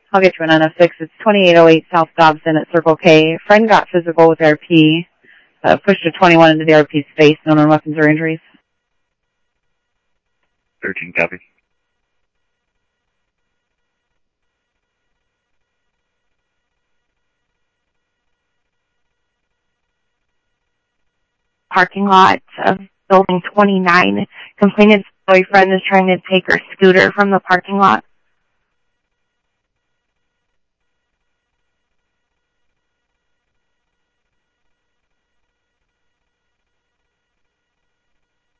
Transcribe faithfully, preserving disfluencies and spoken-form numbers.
I'll get you an N F six. It's twenty-eight oh eight South Dobson at Circle K. Friend got physical with R P. Uh, pushed a twenty-one into the R P's face. No known weapons or injuries. thirteen, copy. Parking lot of building twenty-nine. Complainant's boyfriend is trying to take her scooter from the parking lot.